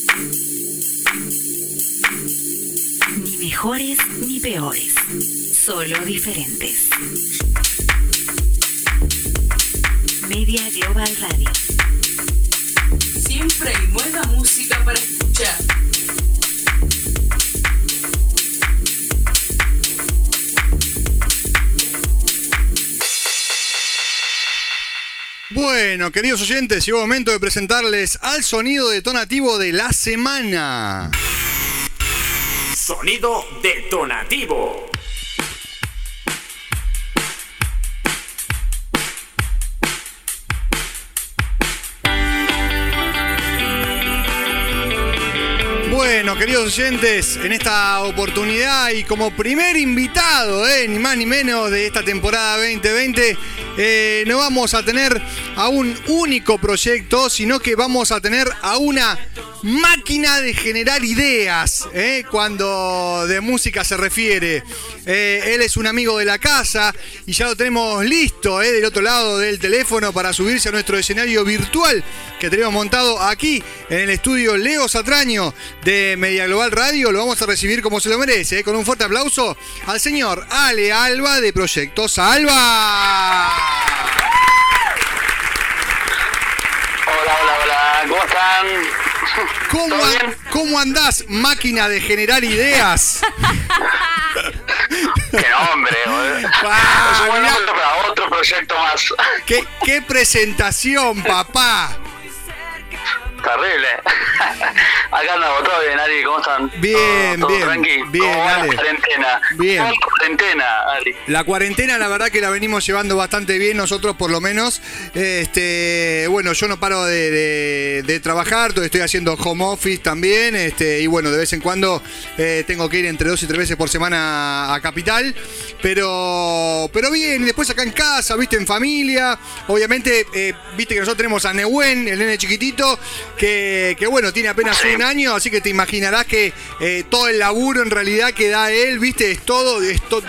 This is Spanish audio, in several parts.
Ni mejores ni peores, solo diferentes. Media Global Radio. Siempre hay nueva música para escuchar. Bueno, queridos oyentes, llegó el momento de presentarles al sonido detonativo de la semana. Sonido detonativo. Bueno, queridos oyentes, en esta oportunidad y como primer invitado, ni más ni menos de esta temporada 2020, no vamos a tener a un único proyecto, sino que vamos a tener a una máquina de generar ideas, cuando de música se refiere. Él es un amigo de la casa y ya lo tenemos listo, del otro lado del teléfono para subirse a nuestro escenario virtual que tenemos montado aquí en el estudio Leo Satraño de Media Global Radio. Lo vamos a recibir como se lo merece, con un fuerte aplauso al señor Ale Alba de Proyecto Salva. Hola, ¿cómo están? ¿Cómo andás, máquina de generar ideas? ¡Qué nombre, boludo! Es un buen nombre para otro proyecto más. ¿Qué presentación, papá? Terrible. Acá andamos, todo bien, Ari, ¿cómo están? Bien, ¿Todo bien, tranqui? bien, ¿Cómo va Ale. la cuarentena? Bien. ¿Cómo va la cuarentena, Ari? La cuarentena, la verdad que la venimos llevando bastante bien nosotros, por lo menos. Bueno, yo no paro de trabajar, estoy haciendo home office también, y bueno, de vez en cuando tengo que ir entre 2 y 3 veces por semana a Capital, pero bien, y después acá en casa, viste, en familia, obviamente, viste que nosotros tenemos a Nehuen, el nene chiquitito, que bueno, tiene apenas un año, así que te imaginarás que todo el laburo en realidad que da él, viste, es todo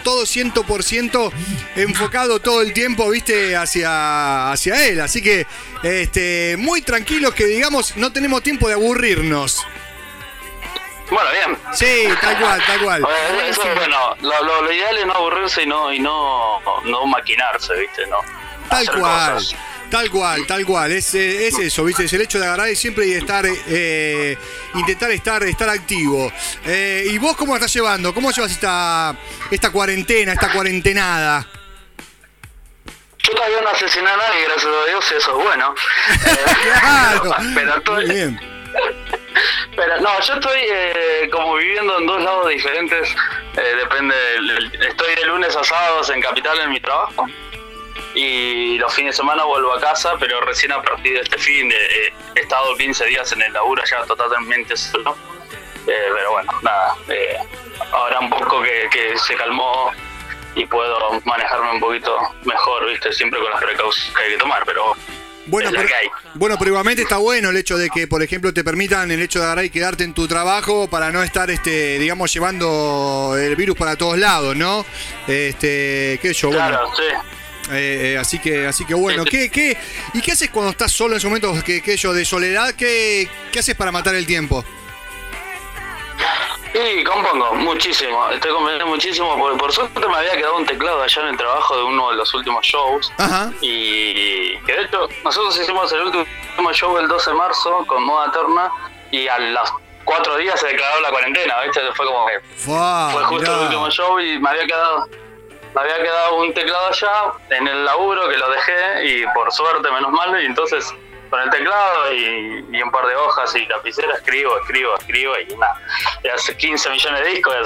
100% enfocado todo el tiempo, viste, hacia él, así que muy tranquilos, que digamos no tenemos tiempo de aburrirnos. Bueno, bien. Sí, tal cual. Eso es bueno. Lo ideal es no aburrirse y no maquinarse, ¿viste? No. Tal hacer cual. cosas. Tal cual, es eso, ¿viste? Es el hecho de agarrar y siempre y estar, intentar estar activo. ¿Y vos cómo estás llevando? ¿Cómo llevas esta cuarentena, esta cuarentenada? Yo todavía no asesiné a nadie, gracias a Dios, eso es bueno. Claro. Pero estoy... Muy bien. Pero no, yo estoy como viviendo en dos lados diferentes. Depende, estoy de lunes a sábados en Capital en mi trabajo. Y los fines de semana vuelvo a casa, pero recién a partir de este fin he estado 15 días en el laburo ya totalmente solo. Pero bueno, nada, ahora un poco que se calmó y puedo manejarme un poquito mejor, ¿viste? Siempre con las precauciones que hay que tomar, pero Bueno, es la que hay. Bueno, pero igualmente está bueno el hecho de que, por ejemplo, te permitan el hecho de agarrar y quedarte en tu trabajo para no estar, digamos, llevando el virus para todos lados, ¿no? Qué sé yo, bueno. Claro, sí. Así que bueno, ¿qué haces cuando estás solo en esos momentos de soledad? ¿Qué haces para matar el tiempo? Y compongo muchísimo, estoy componiendo muchísimo, porque por suerte me había quedado un teclado allá en el trabajo de uno de los últimos shows. Ajá. Y que de hecho nosotros hicimos el último show el 12 de marzo con Moda Eterna y a los 4 días se declaró la cuarentena, ¿viste? Fue como que fue justo el último show y me había quedado un teclado allá en el laburo que lo dejé y por suerte, menos mal, y entonces con el teclado y un par de hojas y lapicera escribo y nada, y hace 15 millones de discos.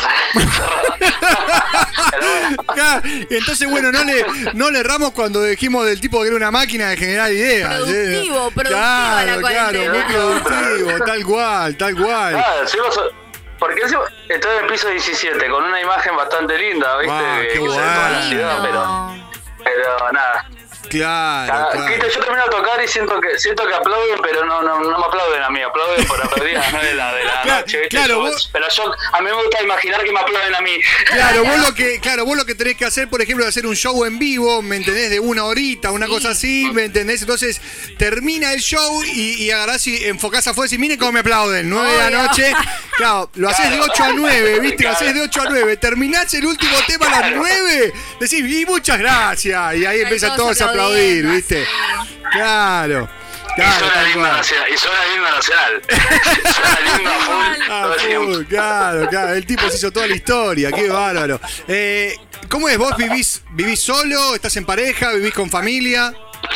Pero bueno. Entonces bueno, no le erramos cuando dijimos del tipo que era una máquina de generar ideas. Productivo la cuarentena. Claro, muy productivo, tal cual. Ah, sí, porque estoy en el piso 17 con una imagen bastante linda, ¿viste? Qué que se ve toda la ciudad, pero nada. Claro. Yo termino de tocar y siento que aplauden, pero no me aplauden a mí, aplauden por aplaudir a las 9 de la noche, ¿viste? Claro, pero a mí me gusta imaginar que me aplauden a mí. Claro, vos lo que tenés que hacer, por ejemplo, es hacer un show en vivo, ¿me entendés? De 1 horita, una cosa así, ¿me entendés? Entonces, termina el show y agarrás y enfocás afuera y decís, miren cómo me aplauden, 9 de la noche. Claro, lo haces de 8 a 9, ¿viste? Lo haces de 8 a 9. Terminás el último tema a las 9, decís, y muchas gracias. Y ahí empiezan todos a aplaudir, ¿viste? Claro. Y suena el himno nacional. Suena el himno a full. Claro. El tipo se hizo toda la historia. Qué bárbaro. ¿Cómo es? ¿Vos vivís solo? ¿Estás en pareja? ¿Vivís con familia?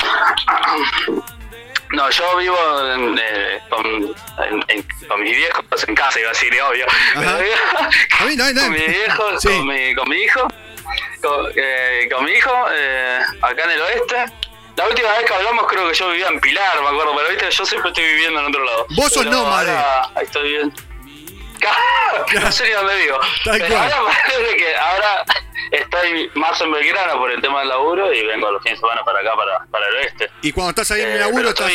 No, yo vivo con mis viejos en casa, iba a decir, obvio. Con mis viejos, sí. con mi hijo. Con mi hijo, acá en el oeste. La última vez que hablamos creo que yo vivía en Pilar, me acuerdo, pero viste, yo siempre estoy viviendo en otro lado. Vos sos nómade. Ahí estoy bien. No sé ni dónde vivo. Pero ahora estoy más en Belgrano por el tema del laburo y vengo los fines de semana para acá, para el oeste. Y cuando estás ahí en el laburo estás...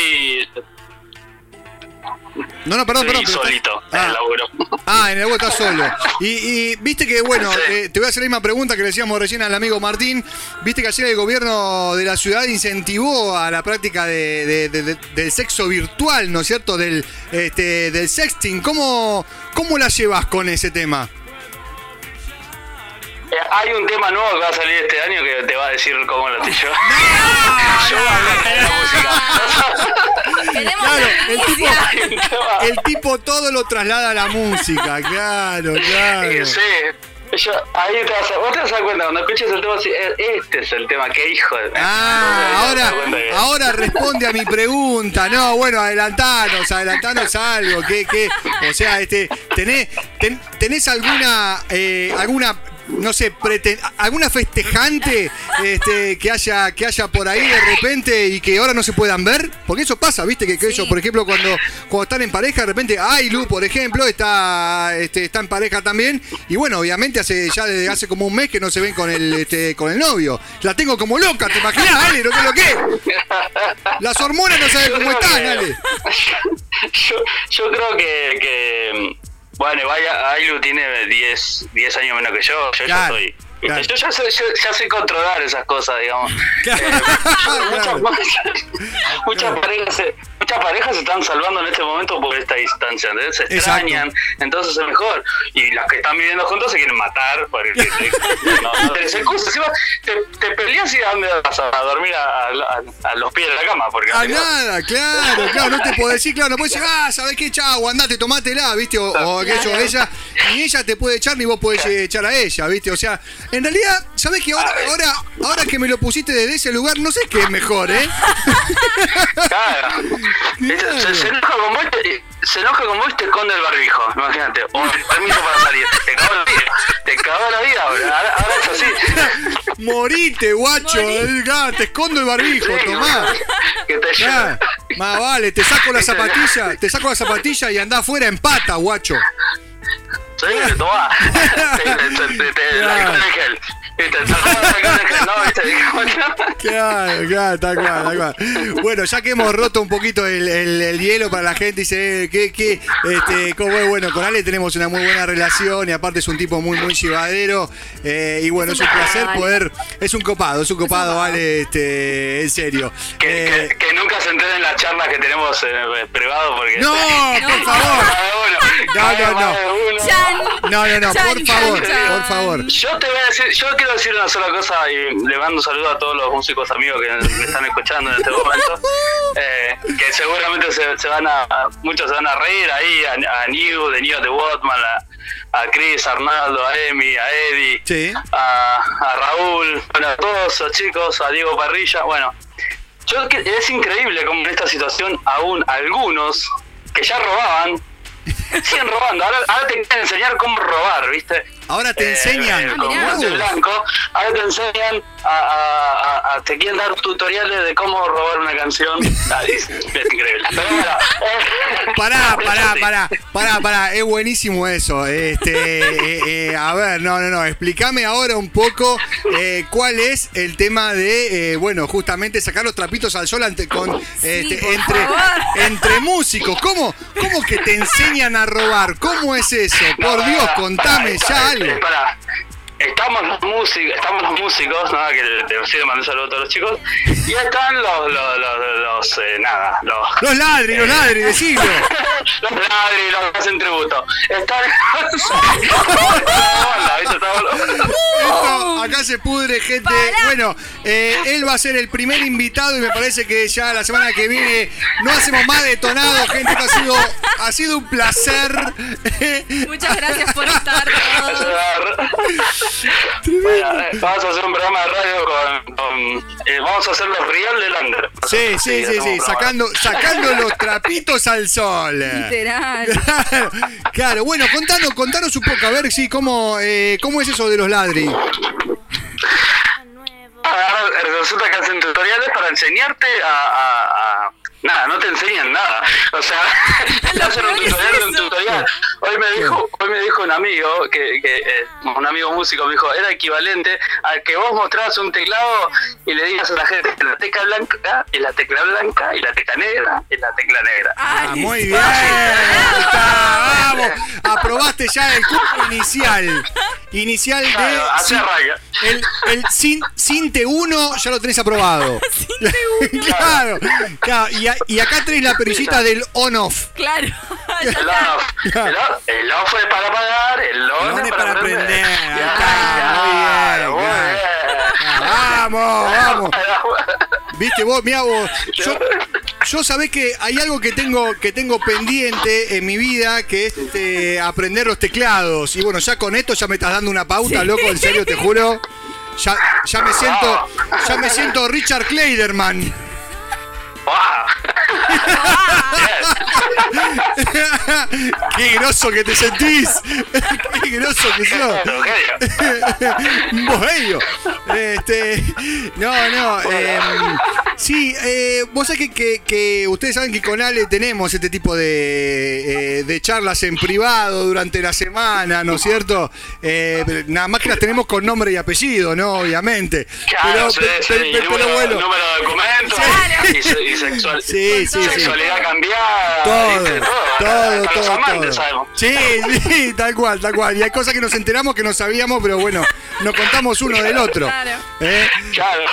Perdón. Estoy solito en el laburo. En el laburo estás solo. Y viste que, bueno, te voy a hacer la misma pregunta que le decíamos recién al amigo Martín. Viste que ayer el gobierno de la ciudad incentivó a la práctica del sexo virtual, ¿no es cierto? Del sexting. ¿Cómo la llevas con ese tema? Hay un tema nuevo que va a salir este año que te va a decir cómo lo estoy yo. Yo voy a hablar de la música. Claro, el tipo todo lo traslada a la música, claro. Sí, ahí vos te vas a dar cuenta, cuando escuches el tema, este es el tema, qué hijo de... Ahora responde a mi pregunta. No, bueno, adelantanos algo. O sea, ¿tenés alguna no sé, alguna festejante que haya por ahí de repente y que ahora no se puedan ver? Porque eso pasa, ¿viste? Que eso, por ejemplo, cuando están en pareja, de repente, Ailu, por ejemplo, está en pareja también, y bueno, obviamente desde hace como un mes que no se ven con el novio. La tengo como loca, ¿te imaginas, Ale? ¿Lo que? Las hormonas no saben cómo están, Ale. Yo creo que bueno, Ailu tiene 10 años menos que yo ya soy... Claro. Yo ya sé controlar esas cosas, digamos. Claro. Muchas parejas se están salvando en este momento por esta distancia, ¿entendés? Se extrañan, exacto. Entonces es mejor. Y las que están viviendo juntos se quieren matar porque no tenés excusa. Te peleas y ¿a dónde vas a dormir? A los pies de la cama. Porque nada, claro, no te puedo decir, no puedes decir, ¿sabés qué? Chau, andate, tomátela, ¿viste? O aquello, ella, ni ella te puede echar ni vos podés echar a ella, ¿viste? O sea, en realidad, ¿sabés qué? Ahora que me lo pusiste desde ese lugar, no sé qué es mejor, ¿eh? Claro. Se enoja con vos y te esconde el barbijo, imagínate. O el permiso para salir. Te cagó la vida, ahora es así. Morite, guacho. Te escondo el barbijo, tomá. Que te lleva. Más vale, te saco la zapatilla y andá afuera en pata, guacho. Sí, tomá. Claro, tal cual. Bueno, ya que hemos roto un poquito el hielo para la gente, dice bueno, con Ale tenemos una muy buena relación y aparte es un tipo muy llevadero, y bueno, es un placer poder, es un copado, Ale, en serio. Que nunca se enteren en las charlas que tenemos en privado porque... No, por favor. No, por favor. Yo quiero decir una sola cosa y le mando un saludo a todos los músicos amigos que me están escuchando en este momento, que seguramente muchos se van a reír ahí, a New, de New de Watman, a Chris, a Arnaldo, a Emi, a Eddie, sí. a Raúl, bueno, a todos los chicos, a Diego Parrilla, bueno, es increíble como en esta situación aún algunos que ya robaban siguen robando. Ahora te quieren enseñar cómo robar, ¿viste? Ahora te enseñan. Con guante blanco. Ahora te enseñan te quieren dar tutoriales de cómo robar una canción. Es increíble. Pero bueno, Pará, es buenísimo eso. A ver, no, explícame ahora un poco cuál es el tema de, justamente sacar los trapitos al sol entre músicos. ¿Cómo que te enseñan a robar? ¿Cómo es eso? Por Dios, contame ya algo. Estamos los músicos, ¿no? Que te sigo mandando saludos a todos los chicos. Y están los ladri, decilo. Los ladri, los que hacen tributo. Están Esto, acá se pudre, gente. Bueno, él va a ser el primer invitado y me parece que ya la semana que viene no hacemos más detonados, gente. Esto ha sido un placer. Muchas gracias por estar todos. Bueno, vamos a hacer un programa de radio vamos a hacer los Real de Lander. Sí, sacando los trapitos al sol. Literal. Claro, bueno, contanos un poco, a ver cómo es eso de los ladri. Resulta que hacen tutoriales para enseñarte a nada, no te enseñan nada. O sea, hacen un tutorial de un tutorial. Hoy me dijo un amigo, un amigo músico, me dijo, era equivalente a que vos mostrabas un teclado y le digas a la gente que la tecla blanca y la tecla blanca y la tecla negra y la tecla negra. Muy bien. Vamos. Aprobaste ya el curso inicial de... Así arranca. El Sinte 1 ya lo tenés aprobado. Sinte 1. Claro. Y acá tenés la perillita del on-off. Claro. El off es para pagar, el on es para aprender. Muy bien. Vamos. Viste vos, mirá vos. Yo sabés que hay algo que tengo pendiente en mi vida, que es aprender los teclados. Y bueno, ya con esto ya me estás dando una pauta, loco, en serio, te juro. Ya me siento Richard Kleiderman. Qué groso que te sentís. Qué groso que sos. Bohemio. Sí, vos sabés que ustedes saben que con Ale tenemos este tipo de charlas en privado durante la semana, ¿no es cierto? Nada más que las tenemos con nombre y apellido, ¿no? Obviamente. Claro, pero bueno. Número de documentos y sexualidad cambiada. Todo. Amantes, sabemos. Sí, tal cual. Y hay cosas que nos enteramos que no sabíamos, pero bueno, nos contamos uno del otro. Claro.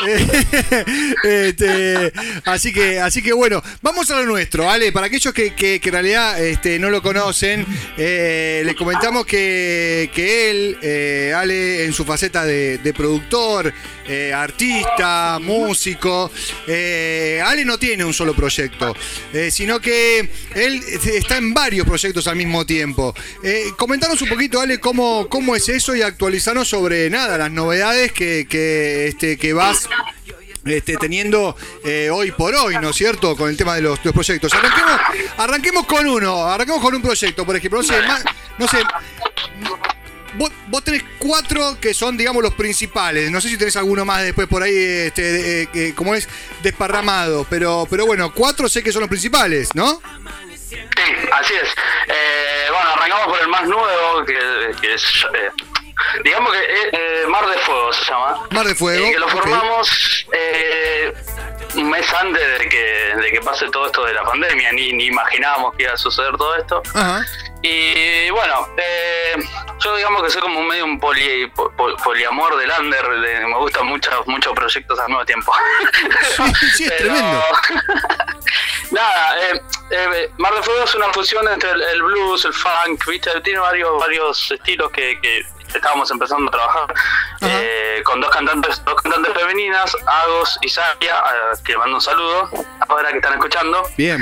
Así que bueno, vamos a lo nuestro, Ale. Para aquellos que en realidad no lo conocen, les comentamos que él, Ale, en su faceta de productor, artista, músico, Ale no tiene un solo proyecto, sino que él está en varios proyectos al mismo tiempo. Comentanos un poquito, Ale, cómo es eso y actualizarnos sobre las novedades que vas teniendo hoy por hoy, ¿no es cierto? Con el tema de los proyectos. Arranquemos con un proyecto, por ejemplo. No sé. Vos tenés 4 que son, digamos, los principales. No sé si tenés alguno más después por ahí, como es, desparramado. Pero bueno, 4 sé que son los principales, ¿no? Sí, así es. Bueno, arrancamos por el más nuevo, que es... digamos que Mar de Fuego se llama. Mar de Fuego. Que lo formamos un mes antes de que pase todo esto de la pandemia. Ni imaginábamos que iba a suceder todo esto. Ajá. Y bueno, yo digamos que soy como medio un poliamor del under. Me gustan muchos proyectos al mismo tiempo. Sí, es tremendo. Nada, Mar de Fuego es una fusión entre el blues, el funk, ¿viste? Tiene varios estilos que estábamos empezando a trabajar con dos cantantes femeninas, Agos y Saria, que mando un saludo ahora que están escuchando. Bien.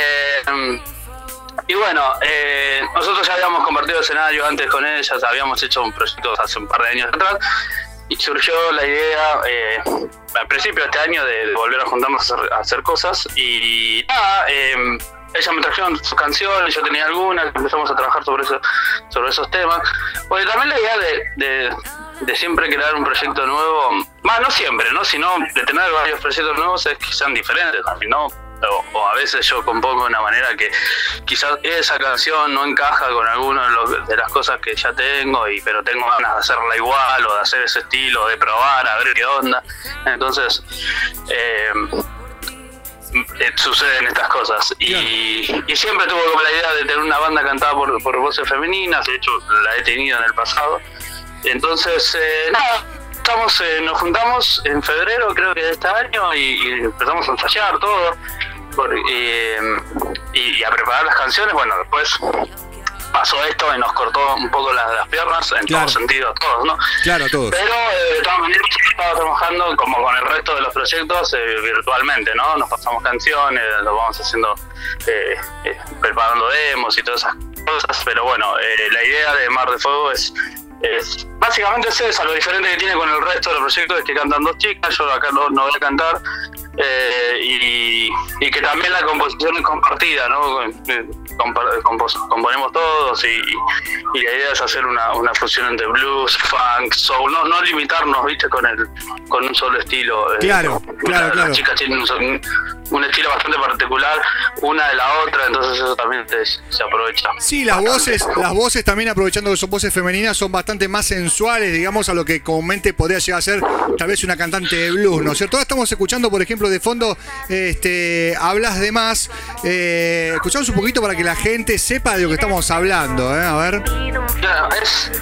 Y bueno, nosotros ya habíamos compartido escenario antes con ellas, habíamos hecho un proyecto hace un par de años atrás y surgió la idea al principio de este año de volver a juntarnos a hacer cosas y nada, ellas me trajeron sus canciones, yo tenía algunas, empezamos a trabajar sobre esos temas. Porque también la idea de siempre crear un proyecto nuevo, más no siempre, ¿no? Sino de tener varios proyectos nuevos es que sean diferentes, ¿no? O a veces yo compongo de una manera que quizás esa canción no encaja con alguna de las cosas que ya tengo, pero tengo ganas de hacerla igual o de hacer ese estilo, de probar, a ver qué onda. Entonces suceden estas cosas y siempre tuve como la idea de tener una banda cantada por voces femeninas. De hecho la he tenido en el pasado. Entonces nada, nos juntamos en febrero creo que de este año y empezamos a ensayar todo y a preparar las canciones. Bueno, después pasó esto y nos cortó un poco las piernas en todo sentido, todos, ¿no? Claro, todos. Pero de todas maneras estaba trabajando como con el resto de los proyectos virtualmente, ¿no? Nos pasamos canciones, lo vamos haciendo, preparando demos y todas esas cosas. Pero bueno, la idea de Mar de Fuego es básicamente es esa. Lo diferente que tiene con el resto de los proyectos es que cantan dos chicas, yo acá no voy a cantar, y que también la composición es compartida, ¿no? Componemos todos y la idea es hacer una fusión entre blues, funk, soul, no limitarnos, ¿viste? con un solo estilo. Claro. Las chicas tienen un estilo bastante particular una de la otra, entonces eso también se aprovecha. Sí, las voces también, aprovechando que son voces femeninas, son bastante más sensuales, digamos, a lo que comúnmente podría llegar a ser tal vez una cantante de blues, ¿no es cierto? Ahora estamos escuchando, por ejemplo, de fondo, Hablas de Más. Escuchamos un poquito para que la gente sepa de lo que estamos hablando, a ver. Claro,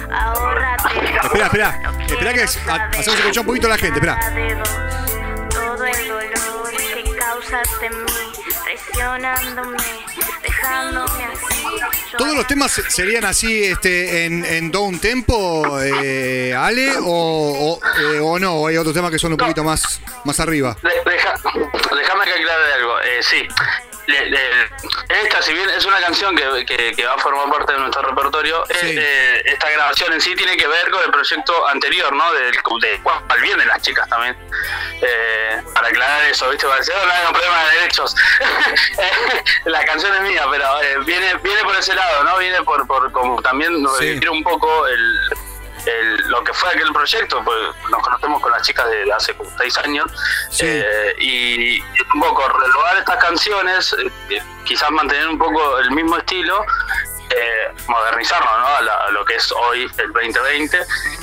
Espera que hacemos escuchar un poquito a la gente, espera. Todo el dolor que causas en mí, presionándome, dejándome así. ¿Todos los temas serían así en down tempo, Ale? ¿O no? ¿O hay otros temas que son un poquito más arriba? Déjame que aclare algo. Sí. Esta, si bien es una canción que va a formar parte de nuestro repertorio, sí. Esta grabación en sí tiene que ver con el proyecto anterior, ¿no? De cual vienen las chicas también. Para aclarar eso, ¿viste? Para decir, no hay un problema de derechos. La canción es mía, pero viene por ese lado, ¿no? Viene por como también revivir un poco lo que fue aquel proyecto, pues nos conocemos con las chicas de hace 6 años, y un poco renovar estas canciones, quizás mantener un poco el mismo estilo, modernizarnos, ¿no? a lo que es hoy el 2020,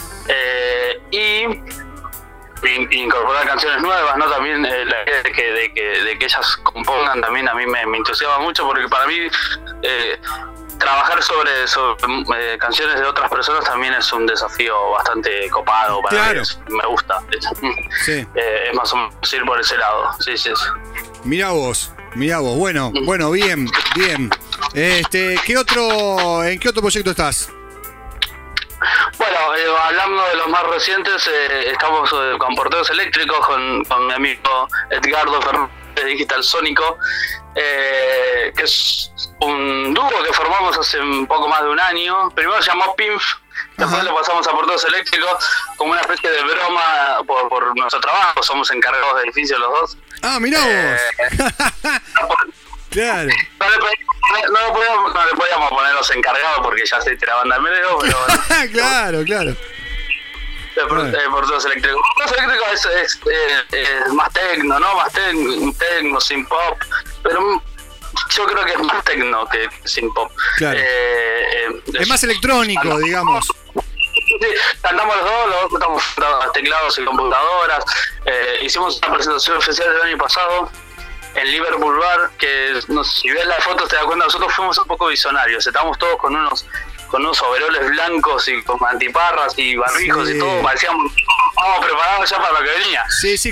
y incorporar canciones nuevas, ¿no? También la idea de que ellas compongan también a mí me entusiasma mucho, porque para mí trabajar sobre canciones de otras personas también es un desafío bastante copado para mí. Me gusta, de hecho. Sí. Es más o menos ir por ese lado. Sí. Mirá vos. Bueno, bien. ¿En qué otro proyecto estás? Bueno, hablando de los más recientes, estamos con Porteros Eléctricos, con mi amigo Edgardo Fernández de Digital Sónico, que es un dúo que formamos hace un poco más de un año. Primero se llamó PINF, después lo pasamos a Porteros Eléctricos como una especie de broma por nuestro trabajo. Somos encargados de edificio los dos. Ah, mirá vos. Claro. No le podíamos poner los encargados porque ya se la banda al medio, pero claro. Porteros Eléctricos. Porteros Eléctricos es más tecno, ¿no? Más tecno, sin pop, pero yo creo que es más tecno que sin pop. Claro. Es más electrónico, digamos. Sí, cantamos los dos estamos sentados a teclados y computadoras. Hicimos una presentación oficial del año pasado en Liverpool Bar, que si ves las fotos te das cuenta, nosotros fuimos un poco visionarios. Estábamos todos con unos overoles blancos y con antiparras y barbijos y todo, parecíamos preparados ya para lo que venía. Sí,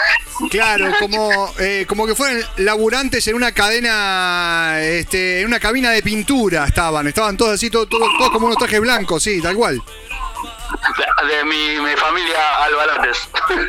como que fueran laburantes en una cadena, en una cabina de pintura estaban todos así, todos como unos trajes blancos, sí, tal cual. De mi familia Albalates.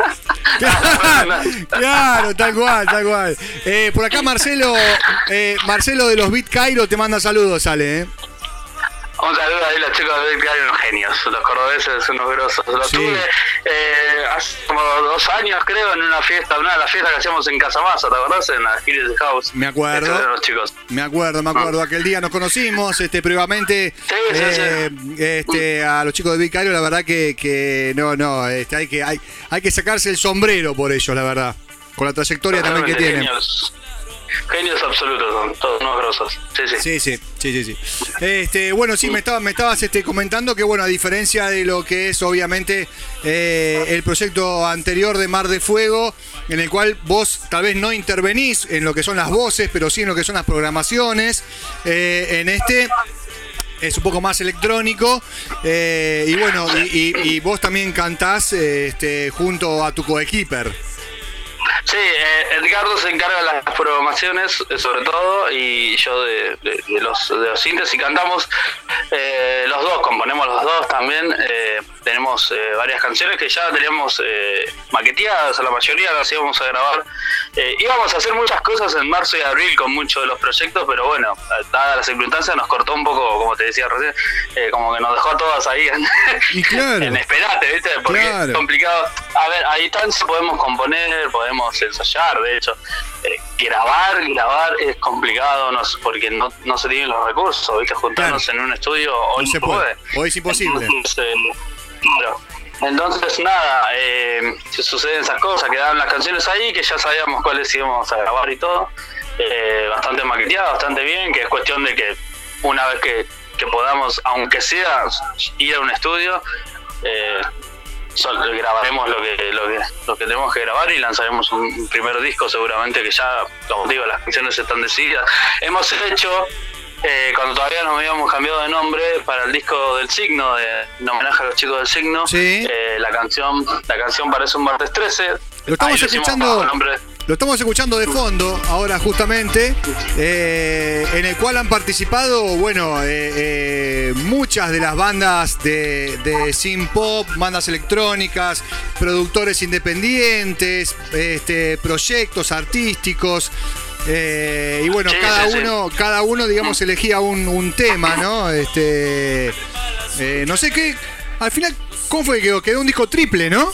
Claro, tal cual. Por acá Marcelo de los Beat Cairo te manda saludos, Ale. Un saludo ahí, los chicos de Big unos genios, los cordobeses, unos grosos. Los tuve hace como 2 años, creo, en una de las fiestas que hacíamos en Casamasa, ¿te acordás? En la Hills House. Me acuerdo. Los chicos. Me acuerdo. Aquel día nos conocimos, previamente. Sí. A los chicos de Big Aero, la verdad que hay que sacarse el sombrero por ellos, la verdad. Con la trayectoria también que tienen. Genios absolutos son, todos unos grosos. Sí. Bueno, sí, me estabas comentando que, bueno, a diferencia de lo que es, obviamente, el proyecto anterior de Mar de Fuego, en el cual vos tal vez no intervenís en lo que son las voces, pero sí en lo que son las programaciones, en es un poco más electrónico, y bueno, y vos también cantás junto a tu coequiper. Sí, Edgardo se encarga de las programaciones, sobre todo, y yo de los sintes, y cantamos los dos, componemos los dos también. Tenemos varias canciones que ya teníamos maqueteadas, a la mayoría las íbamos a grabar. Íbamos a hacer muchas cosas en marzo y abril con muchos de los proyectos, pero bueno, dadas las circunstancias nos cortó un poco, como te decía recién, como que nos dejó a todas ahí en esperate, ¿viste? Porque es complicado. A ver, a distancia podemos componer, podemos ensayar, de hecho. Grabar es complicado, porque no se tienen los recursos, ¿viste? Juntarnos en un estudio hoy no se puede. Hoy es imposible. Entonces nada, se suceden esas cosas, quedaban las canciones ahí, que ya sabíamos cuáles íbamos a grabar y todo, bastante maqueteado, bastante bien, que es cuestión de que una vez que podamos, aunque sea ir a un estudio, grabaremos lo que tenemos que grabar y lanzaremos un primer disco seguramente, que ya, como digo, las canciones están decididas. Hemos hecho, cuando todavía no habíamos cambiado de nombre, para el disco del Signo, en homenaje a los chicos del Signo, sí. La canción Parece un martes 13. Lo estamos escuchando de fondo ahora justamente, en el cual han participado, bueno, muchas de las bandas de synth pop, bandas electrónicas, productores independientes, proyectos artísticos. Y bueno, cada uno, digamos, elegía un tema, ¿no? No sé qué. Al final, ¿cómo fue que quedó un disco triple, no?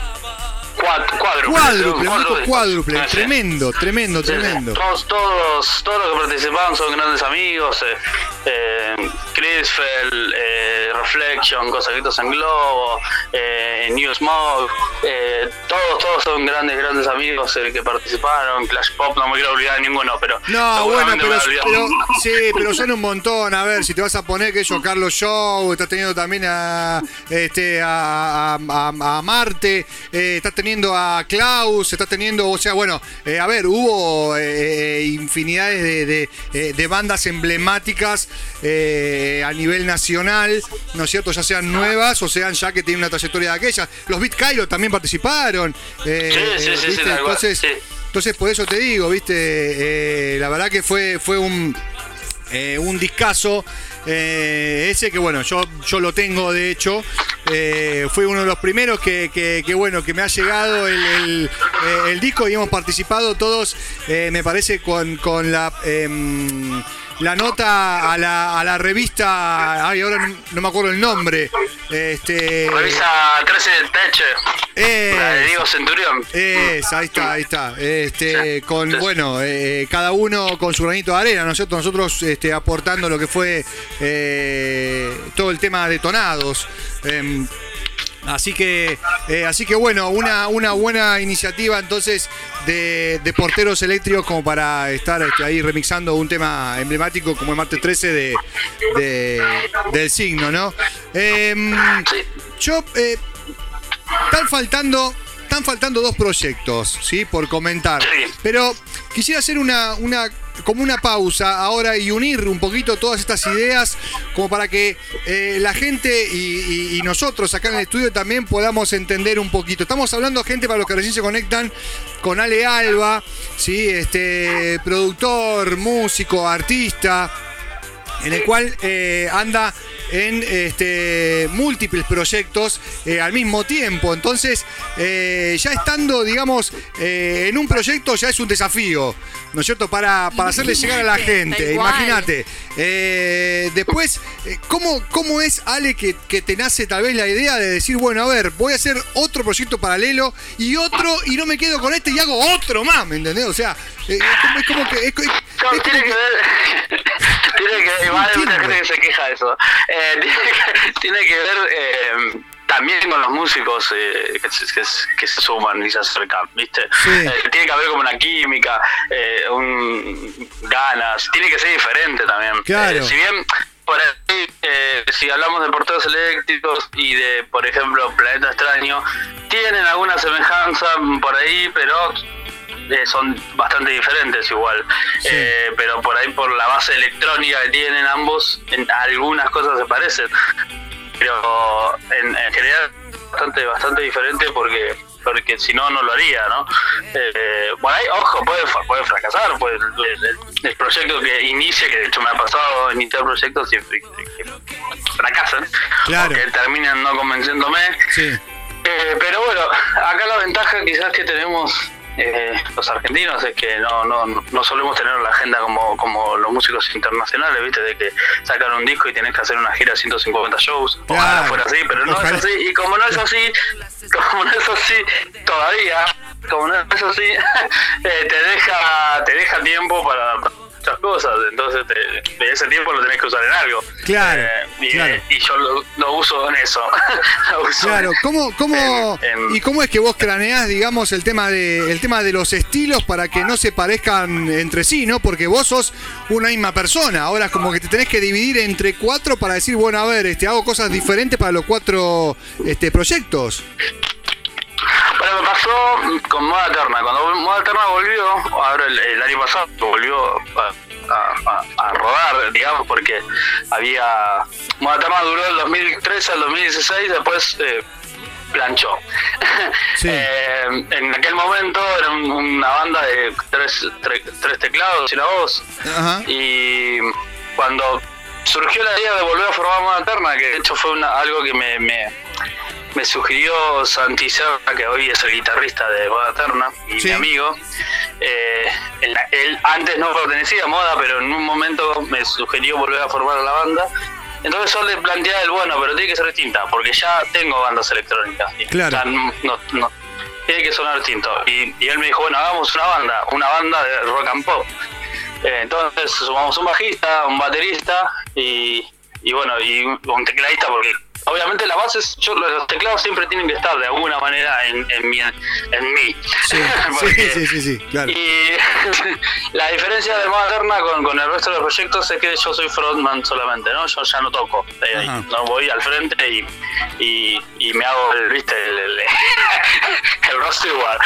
Cuádruple. Tremendo. Todos los que participaban son grandes amigos. Crisfell, Reflection, Cosaquitos en Globo, New Smoke, todos son grandes amigos que participaron. Clash Pop, no me quiero olvidar de ninguno, pero pero son un montón. A ver, si te vas a poner que yo, Carlos Show, estás teniendo también a Marte, estás teniendo a Klaus, estás teniendo, o sea, bueno, a ver, hubo infinidades de bandas emblemáticas a nivel nacional, ¿no es cierto? Ya sean nuevas o sean ya que tienen una trayectoria de aquellas. Los Beat Cairo también participaron. Entonces, por eso te digo, ¿viste? La verdad que fue un discazo. Ese que, bueno, yo lo tengo, de hecho. Fue uno de los primeros que me ha llegado el disco y hemos participado todos, me parece, con la nota a la revista, ahora no me acuerdo el nombre. Revista 13 del Teche. La de Diego Centurión. Ahí está. Bueno, cada uno con su granito de arena, ¿no es cierto? Nosotros aportando lo que fue todo el tema de Tonados. Así que bueno, una buena iniciativa entonces de Porteros Eléctricos como para estar ahí remixando un tema emblemático como el martes 13 del Signo, ¿no? Están faltando 2 proyectos, ¿sí? Por comentar. Pero quisiera hacer como una pausa ahora y unir un poquito todas estas ideas como para que la gente y nosotros acá en el estudio también podamos entender un poquito. Estamos hablando, gente, para los que recién se conectan, con Ale Alba, ¿sí? Productor, músico, artista. en el cual anda en múltiples proyectos al mismo tiempo. Entonces, ya estando, digamos, en un proyecto ya es un desafío, ¿no es cierto? Para hacerle llegar a la gente. Imagínate. Después, ¿cómo es, Ale, que te nace tal vez la idea de decir, bueno, a ver, voy a hacer otro proyecto paralelo y no me quedo con este y hago otro más, ¿me entendés? O sea, es como que... tiene que ver... Igual hay mucha gente que se queja de eso. Tiene que ver también con los músicos que se suman y se acercan, ¿viste? Sí. Tiene que haber como una química, ganas, tiene que ser diferente también. Claro. Si bien por ahí, si hablamos de Porteros Eléctricos y de, por ejemplo, Planeta Extraño, tienen alguna semejanza por ahí, pero son bastante diferentes igual. Sí. Pero por ahí, por la base electrónica que tienen ambos, en algunas cosas se parecen, pero en general bastante diferente, porque si no lo haría, ¿no? Por ahí, ojo, puede fracasar, el proyecto que inicie, que de hecho me ha pasado iniciar proyectos y fracasan, claro, porque terminan no convenciéndome. Sí. Pero bueno, acá la ventaja quizás que tenemos los argentinos es que no solemos tener la agenda como los músicos internacionales, ¿viste? De que sacan un disco y tenés que hacer una gira de 150 shows. Claro. Ojalá fuera así, pero no es así. Y como no es así todavía, te deja tiempo para muchas cosas, entonces ese tiempo lo tenés que usar en algo. Claro, claro. Y yo lo uso en eso. Claro, ¿cómo es que vos craneás, digamos, el tema de los estilos para que no se parezcan entre sí, ¿no? Porque vos sos una misma persona, ahora como que te tenés que dividir entre 4 para decir, bueno, a ver, hago cosas diferentes para los 4 proyectos. Bueno, me pasó con Moda Eterna. Cuando Moda Eterna volvió, ahora el año pasado volvió a rodar, digamos, porque Moda Eterna duró del 2013 al 2016, después planchó. Sí. En aquel momento era una banda de tres teclados y una voz. Ajá. Y cuando surgió la idea de volver a formar Moda Eterna, que de hecho fue algo que me sugirió Santi Serra, que hoy es el guitarrista de Moda Eterna y sí, mi amigo. Él antes no pertenecía a Moda, pero en un momento me sugirió volver a formar la banda. Entonces yo le planteé pero tiene que ser distinta, porque ya tengo bandas electrónicas. Claro. Ya no tiene que sonar distinto. Y él me dijo, bueno, hagamos una banda de rock and pop. Entonces sumamos un bajista, un baterista y un tecladista, porque obviamente la base los teclados siempre tienen que estar de alguna manera en mí. Sí, porque, sí, claro. Y la diferencia de Moda Eterna con el resto de los proyectos es que yo soy frontman solamente, ¿no? Yo ya no toco, no voy al frente y me hago el Rod Stewart.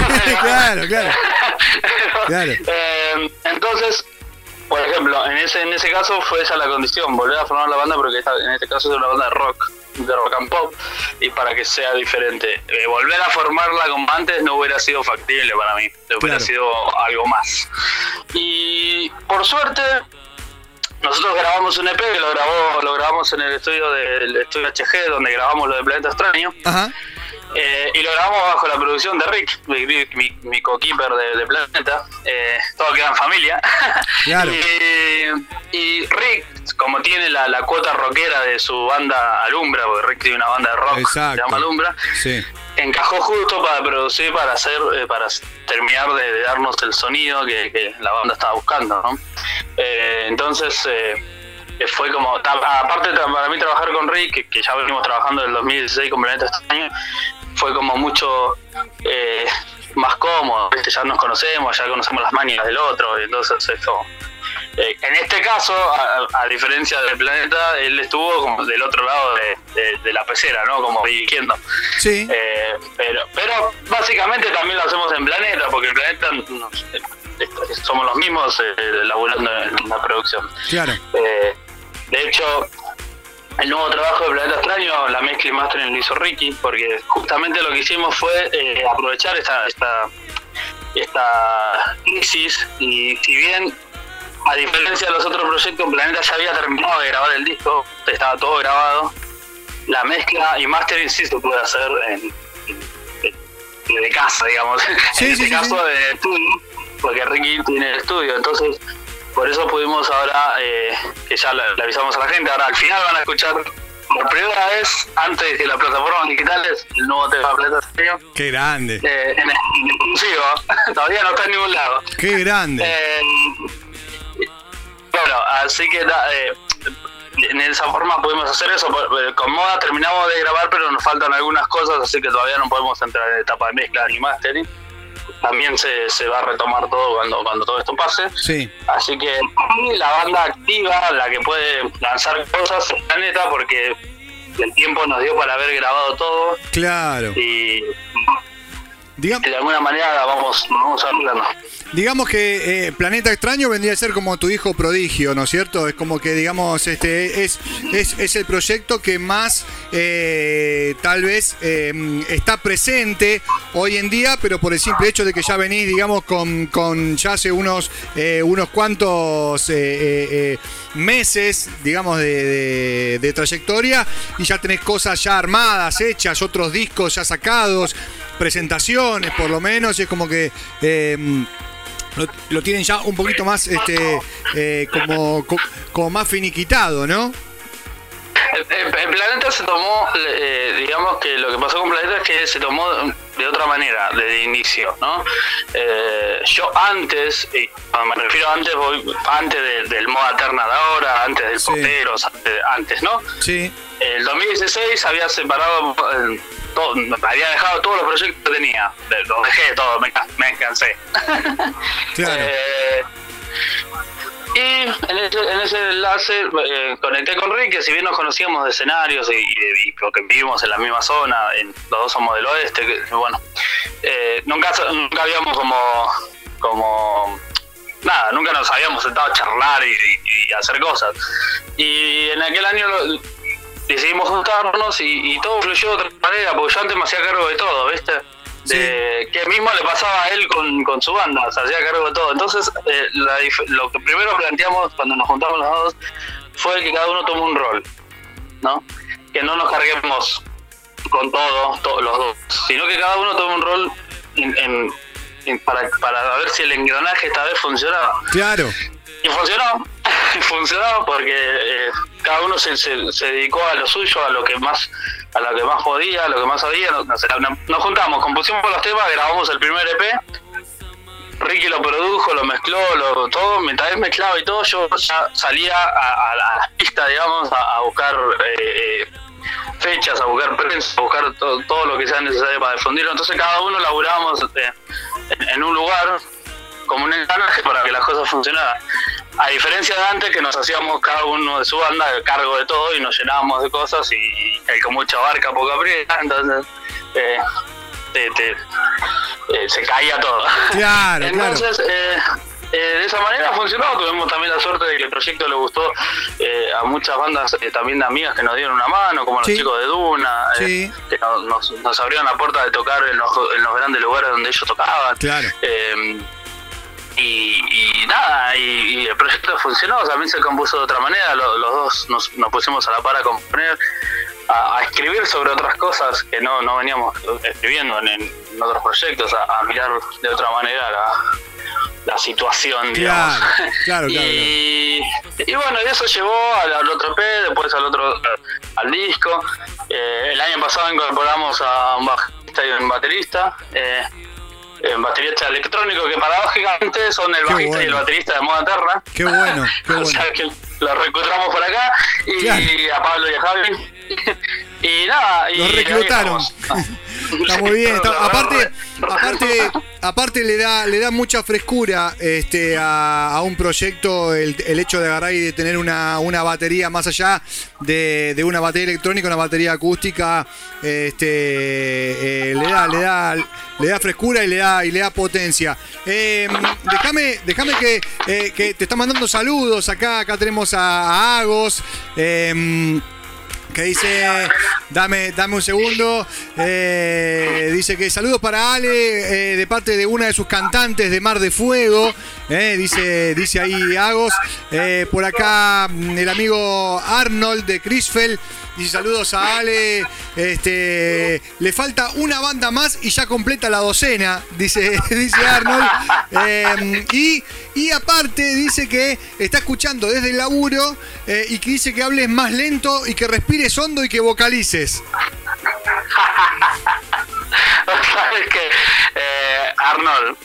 Claro. Entonces, por ejemplo, en ese caso fue esa la condición, volver a formar la banda, porque en este caso es una banda de rock and pop, y para que sea diferente. Volver a formarla como antes no hubiera sido factible para mí, hubiera sido algo más. Y por suerte, nosotros grabamos un EP que lo grabamos en el estudio HG, donde grabamos lo de Planeta Extraño. Ajá. Y lo grabamos bajo la producción de Rick, mi co-keeper de Planeta. Todo queda en familia. Claro. Y Rick, como tiene la cuota rockera de su banda Alumbra, porque Rick tiene una banda de rock que se llama Alumbra, sí, encajó justo para producir, para terminar de darnos el sonido que la banda estaba buscando, ¿no? Entonces fue como, aparte para mí trabajar con Rick, que ya venimos trabajando en el 2016 con Planeta Extraño, fue como mucho más cómodo, ¿viste? Ya nos conocemos, ya conocemos las mañas del otro, entonces es como... en este caso, a diferencia del Planeta, él estuvo como del otro lado de la pecera, ¿no? Como dirigiendo. Sí. Pero básicamente también lo hacemos en Planeta, porque en Planeta somos los mismos laburando en la producción. Claro. De hecho, el nuevo trabajo de Planeta Extraño, la mezcla y mastering lo hizo Ricky, porque justamente lo que hicimos fue aprovechar esta crisis, y si bien a diferencia de los otros proyectos, Planeta ya había terminado de grabar el disco, estaba todo grabado. La mezcla y mastering sí se puede hacer de casa, digamos. Sí, en este caso de estudio, porque Ricky tiene el estudio, entonces por eso pudimos ahora, que ya le avisamos a la gente, ahora al final van a escuchar por primera vez, antes de las plataformas digitales, el nuevo tema Planeta Estéreo. Qué grande. En exclusivo, todavía no está en ningún lado. Qué grande. Bueno, así que en esa forma pudimos hacer eso. Con Moda terminamos de grabar, pero nos faltan algunas cosas, así que todavía no podemos entrar en etapa de mezcla ni mastering. También se va a retomar todo cuando todo esto pase. Sí. Así que la banda activa, la que puede lanzar cosas, es Planeta, porque el tiempo nos dio para haber grabado todo. Claro. Y de alguna manera vamos a arreglarnos. Digamos que Planeta Extraño vendría a ser como tu hijo prodigio, ¿no es cierto? Es como que, digamos, es el proyecto que más tal vez está presente hoy en día, pero por el simple hecho de que ya venís, digamos, con ya hace unos cuantos meses, digamos, de trayectoria, y ya tenés cosas ya armadas, hechas, otros discos ya sacados, presentaciones por lo menos, y es como que lo tienen ya un poquito más como más finiquitado, ¿no? El Planeta se tomó, digamos que lo que pasó con Planeta es que se tomó de otra manera, desde el inicio, ¿no? Yo antes, cuando me refiero antes del Moda Eterna de ahora, antes del Porteros, antes, ¿no? Sí. El 2016 había separado todo, había dejado todos los proyectos que tenía, los dejé todos, me cansé. Claro. Y en ese enlace conecté con Rick, que si bien nos conocíamos de escenarios y porque vivimos en la misma zona, los dos somos del oeste, bueno, nunca habíamos como nada, nunca nos habíamos sentado a charlar y hacer cosas. Y en aquel año decidimos juntarnos y todo fluyó de otra manera, porque yo antes me hacía cargo de todo, ¿viste? Que mismo le pasaba a él con su banda, se hacía cargo de todo. Entonces, lo que primero planteamos cuando nos juntamos los dos fue que cada uno tome un rol, ¿no? Que no nos carguemos con todos los dos, sino que cada uno tome un rol para ver si el engranaje esta vez funcionaba. Claro. Y funcionó porque cada uno se dedicó a lo suyo, a lo que más podía, a lo que más sabía. Nos juntamos, compusimos los temas, grabamos el primer EP. Ricky lo produjo, lo mezcló, todo. Mientras él mezclaba y todo, yo ya salía a la pista, digamos, a buscar fechas, a buscar prensa, a buscar todo lo que sea necesario para difundirlo. Entonces cada uno laburábamos en un lugar como un engranaje para que las cosas funcionaran. A diferencia de antes, que nos hacíamos cada uno de su banda de cargo de todo y nos llenábamos de cosas y el con mucha barca poca aprieta, entonces se caía todo. Claro, entonces, de esa manera funcionó. Tuvimos también la suerte de que el proyecto le gustó a muchas bandas también de amigas que nos dieron una mano, como los chicos de Duna, que nos abrieron la puerta de tocar en los grandes lugares donde ellos tocaban. Claro. Y nada, y el proyecto funcionó. También se compuso de otra manera. Los dos nos pusimos a la par a componer, a escribir sobre otras cosas que no veníamos escribiendo en otros proyectos, a mirar de otra manera la situación, digamos. Claro. Y bueno, y eso llevó al otro EP, después al disco. El año pasado incorporamos a un bajista y un baterista. Baterista electrónico, que paradójicamente son el bajista y el baterista de Moda Eterna. Qué bueno. O sea que lo reencontramos por acá, y a Pablo y a Javi. Y nada, los reclutaron. Está muy bien. Aparte le da mucha frescura a un proyecto el hecho de agarrar y de tener una batería más allá de una batería electrónica, una batería acústica. Le da frescura y le da potencia. Déjame que te está mandando saludos acá tenemos a Agos. Que dice, Dame un segundo. Dice que saludos para Ale de parte de una de sus cantantes de Mar de Fuego. Dice ahí Agos. Por acá el amigo Arnold de Crisfeld dice saludos a Ale. Le falta una banda más y ya completa la docena, dice Arnold. Y aparte dice que está escuchando desde el laburo y que dice que hables más lento y que respires hondo y que vocalices. ¿Sabes qué? Arnold,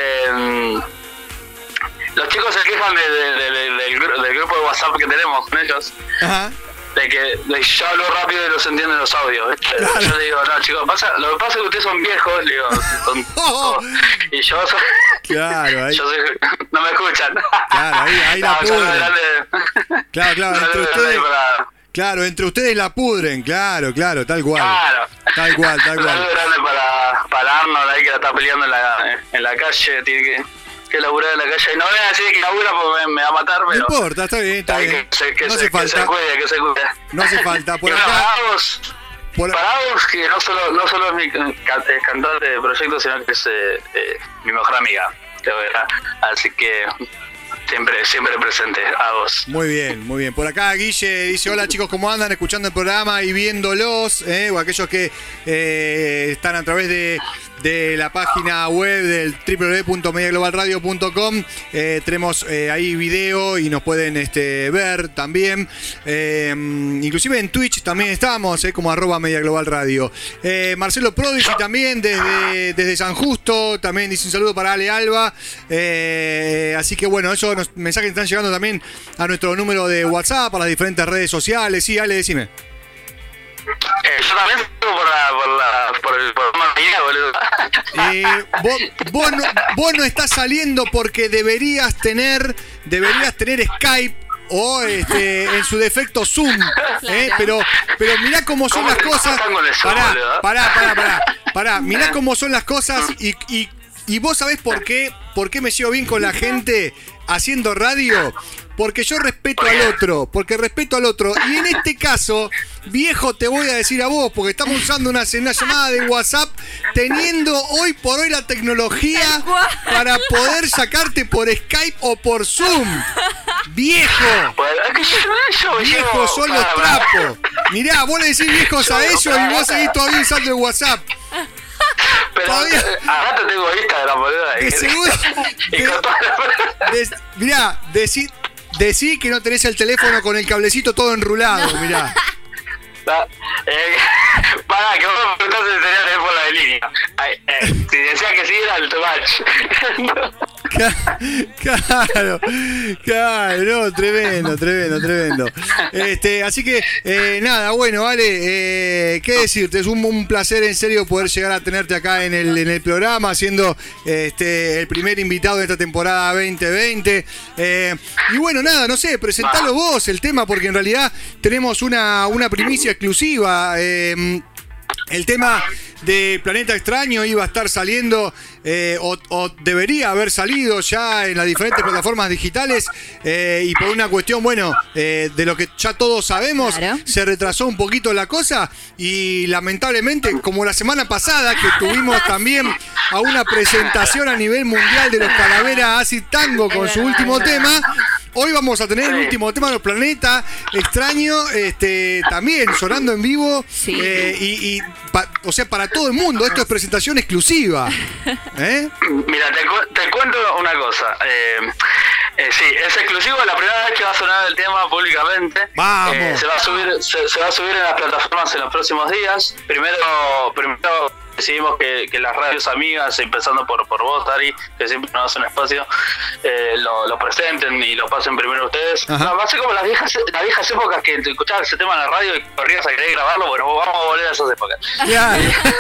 los chicos se quejan del grupo de WhatsApp que tenemos con ellos. Ajá. De que yo hablo rápido y los entienden los audios, ¿viste? Claro. Yo le digo, no, chicos, lo que pasa es que ustedes son viejos, le digo, y yo soy... Claro, ahí. Yo soy, no me escuchan. Claro, ahí la pudren. Claro, entre ustedes... Claro, entre ustedes la pudren, claro, tal cual. Claro. Tal cual. Un saludo grande para Arnold ahí que la está peleando en la calle, tiene que laburar en la calle. Y no voy a decir que labura porque me va a matar, pero... No importa, está bien. Que se cuide. No hace falta. Por acá... Para vos, que no solo es mi cantante de proyecto, sino que es mi mejor amiga, de verdad. Así que... Siempre presente a vos. Muy bien. Por acá Guille dice, hola chicos, ¿cómo andan? Escuchando el programa y viéndolos, o aquellos que están a través de la página web del www.mediaglobalradio.com. Tenemos ahí video y nos pueden ver también. Inclusive en Twitch también estamos, como @mediaglobalradio. Marcelo Prodigy también desde San Justo, también dice un saludo para Ale Alba. Así que bueno, esos mensajes están llegando también a nuestro número de WhatsApp, a las diferentes redes sociales. Sí, Ale, decime. Yo también por el programa mía, boludo. Vos no estás saliendo porque deberías tener Skype o en su defecto Zoom, pero mirá cómo son las cosas. Pará, mirá cómo son las cosas y vos sabés por qué me llevo bien con la gente haciendo radio. Porque yo respeto al otro, y en este caso, viejo, te voy a decir a vos, porque estamos usando una llamada de WhatsApp, teniendo hoy por hoy la tecnología para poder sacarte por Skype o por Zoom. Viejo, son los trapos. Mirá, vos le decís viejos a ellos y vos seguís todavía usando el WhatsApp. Pero ahora te tengo Instagram, boludo. Que seguro. Mirá, decí que no tenés el teléfono con el cablecito todo enrulado, mirá. Pará, que vos me preguntás si tenía teléfono de línea. Si decía que sí, era el match. Claro, no, tremendo. Así que, nada, bueno, vale, ¿qué decirte? Es un placer en serio poder llegar a tenerte acá en el programa, siendo el primer invitado de esta temporada 2020. Y bueno, nada, no sé, presentalo vos el tema, porque en realidad tenemos una primicia exclusiva. El tema de Planeta Extraño iba a estar saliendo o debería haber salido ya en las diferentes plataformas digitales y por una cuestión, de lo que ya todos sabemos, claro, se retrasó un poquito la cosa y lamentablemente, como la semana pasada que tuvimos también a una presentación a nivel mundial de los Calavera Acid Tango con su último tema, hoy vamos a tener el último tema de los Planeta Extraño también sonando en vivo, sí. O sea, para todo el mundo, esto es presentación exclusiva. Mira, te cuento una cosa. Sí, es exclusivo, la primera vez que va a sonar el tema públicamente. ¡Vamos! Se va a subir en las plataformas en los próximos días. Primero decidimos que las radios amigas, empezando por vos, Dari, que siempre nos hacen espacio, lo presenten y lo pasen primero ustedes. No, va a ser como las viejas épocas que escuchabas ese tema en la radio y corrías a querer grabarlo. Bueno, vamos a volver a esas épocas. Yeah.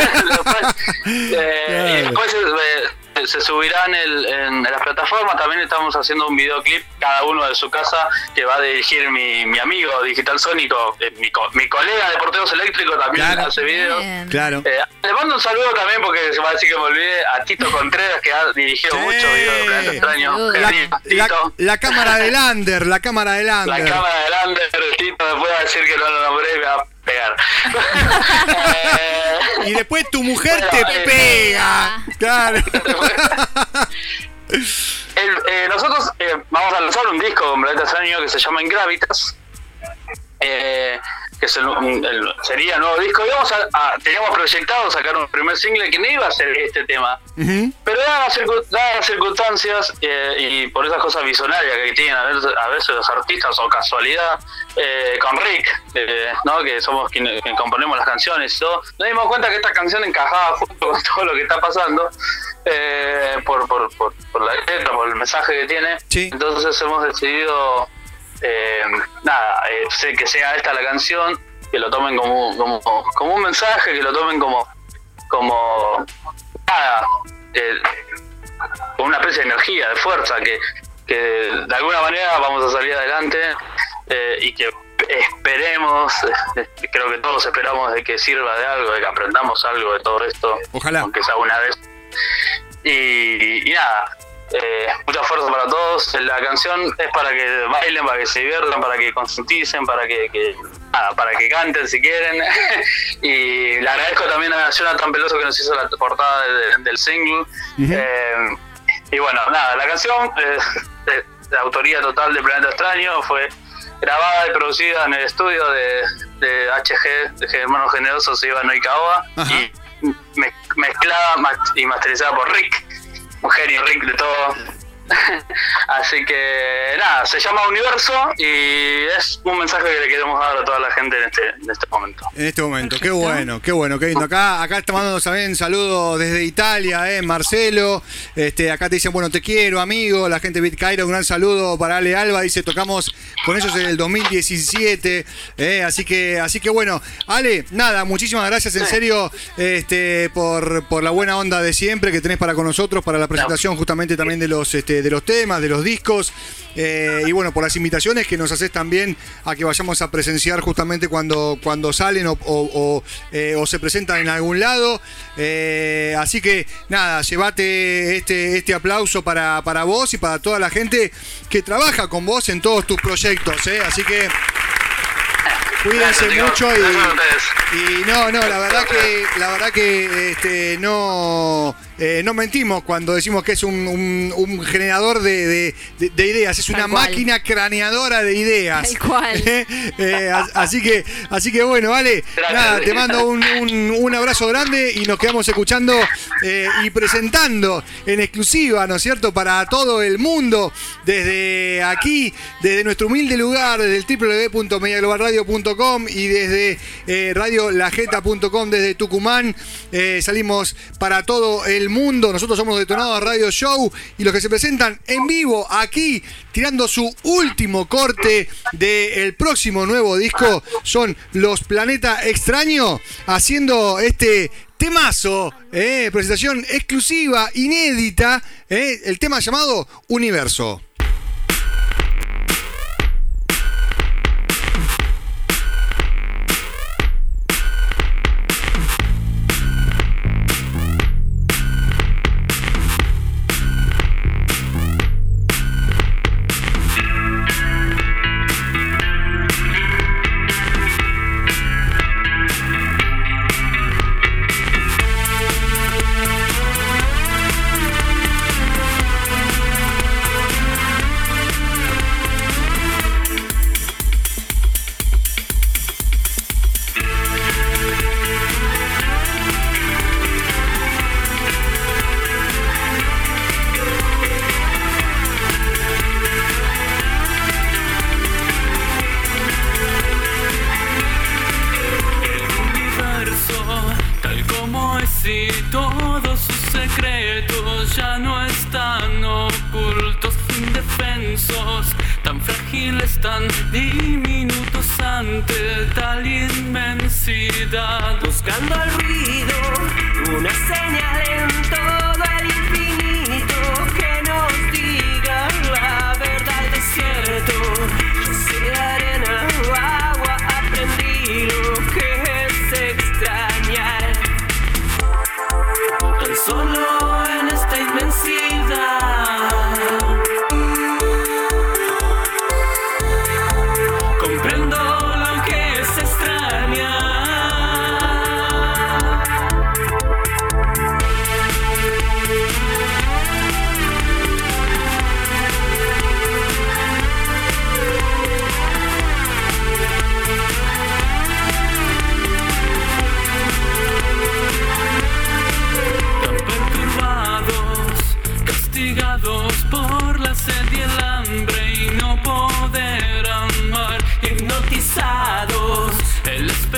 Y después se subirán en las plataformas. También estamos haciendo un videoclip, cada uno de su casa, que va a dirigir mi amigo Digital Sónico, mi colega de Porteros Eléctricos, también hace videos. Claro. Le mando un saludo también, porque se va a decir que me olvidé, a Tito Contreras, que ha dirigido muchos videos de Planeta Extraño. La cámara de Lander. La cámara de Lander, Tito, después va a decir que no lo nombré, pegar. Y después tu mujer bueno, te pega. Claro. Nosotros vamos a lanzar un disco con Planeta Extraño que se llama Ingravitas, que sería el nuevo disco. Y teníamos proyectado sacar un primer single que no iba a ser este tema, pero dadas las circunstancias y por esas cosas visionarias que tienen a veces los artistas o casualidad, con Rick, ¿no? Que somos quienes componemos las canciones y todo, nos dimos cuenta que esta canción encajaba justo con todo lo que está pasando, por la letra, por el mensaje que tiene. Sí. Entonces hemos decidido que sea esta la canción, que lo tomen como un mensaje, que lo tomen como una especie de energía, de fuerza, que de alguna manera vamos a salir adelante, y que esperemos, creo que todos esperamos de que sirva de algo, de que aprendamos algo de todo esto. Ojalá. Aunque sea una vez. Y nada, mucha fuerza para todos. La canción es para que bailen, para que se diviertan, para que concienticen, para que canten si quieren. Y le agradezco también a Jonathan Peloso que nos hizo la portada del single. Y bueno, nada, la canción de autoría total de Planeta Extraño, fue grabada y producida en el estudio de HG, de Hermanos Generosos, Iván Oikawa, y mezclada y masterizada por Rick, un genio Rick de todo. Así que nada, se llama Universo y es un mensaje que le queremos dar a toda la gente en este momento. En este momento, qué bueno, qué lindo. Acá está mandando también saludos desde Italia, Marcelo. Acá te dicen, bueno, te quiero, amigo. La gente de Bitcairo, un gran saludo para Ale Alba. Dice, tocamos con ellos en el 2017. Así que bueno, Ale, nada, muchísimas gracias en serio por la buena onda de siempre que tenés para con nosotros, para la presentación justamente también de los temas, de los discos, y bueno, por las invitaciones que nos haces también a que vayamos a presenciar justamente cuando salen o se presentan en algún lado. Así que nada, llevate este aplauso para vos y para toda la gente que trabaja con vos en todos tus proyectos, así que cuídense mucho y no, la verdad que no mentimos cuando decimos que es un generador de ideas, es una máquina craneadora de ideas. Tal cual. Así que bueno, vale, nada, te mando un abrazo grande y nos quedamos escuchando y presentando en exclusiva, ¿no es cierto?, para todo el mundo, desde aquí, desde nuestro humilde lugar, desde el www.mediaglobalradio.com y desde radiolajeta.com desde Tucumán. Salimos para todo el mundo. Nosotros somos Detonados Radio Show y los que se presentan en vivo aquí tirando su último corte del próximo nuevo disco son los Planeta Extraño, haciendo este temazo, presentación exclusiva, inédita, el tema llamado Universo. Si todos sus secretos ya no están ocultos, indefensos, tan frágiles, tan diminutos ante tal inmensidad, buscando el ruido, una señal en todo el infinito que nos diga la verdad del desierto. Yo soy arena o agua, aprendí lo que es extrañar. Tan solo en esta inmensidad comprendo lo que es extrañar.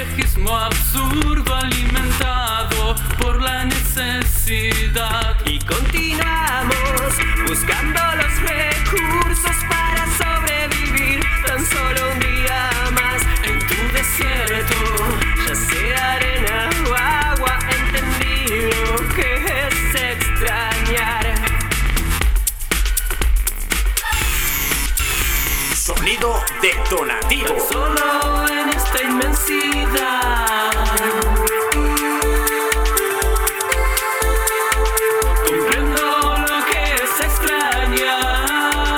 espejismo absurdo alimentado por la necesidad. Y continuamos buscando los recursos para sobrevivir tan solo un día más En tu desierto, ya sea arena o agua, entendí lo que es extrañar. Sonido detonativo. Solo en esta inmensidad comprendo lo que es extrañar.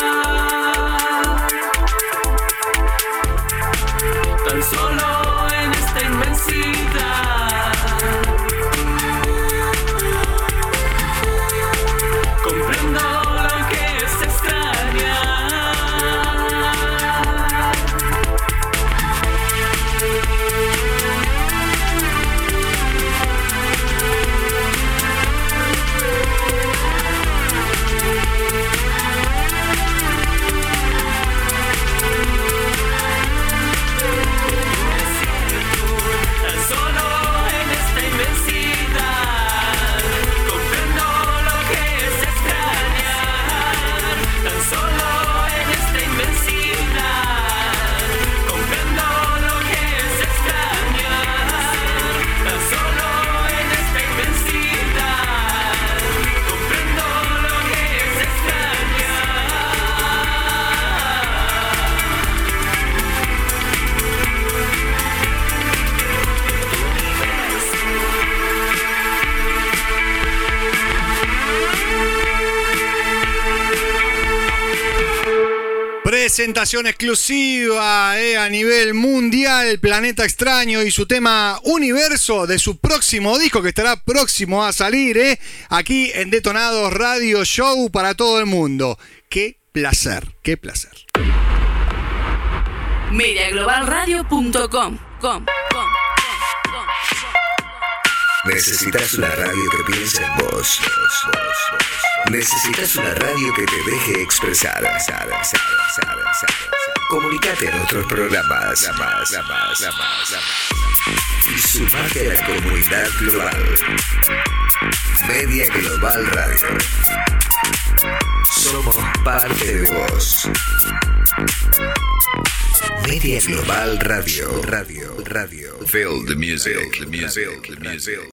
Tan solo en esta inmensidad comprendo lo que es extrañar. Tan solo en esta inmensidad comprendo lo que es extrañar. Tan solo en esta inmensidad comprendo lo que es extrañar. Tan solo en esta inmensidad comprendo lo que es extrañar. Presentación exclusiva a nivel mundial, Planeta Extraño y su tema Universo de su próximo disco que estará próximo a salir aquí en Detonados Radio Show para todo el mundo. Qué placer, qué placer. Mediaglobalradio.com. Necesitas una radio que piense en vos. Necesitas una radio que te deje expresar. Comunicate en otros programas y sumate a la comunidad global. Media Global Radio. Somos parte de vos. Media Global Radio. Feel the music.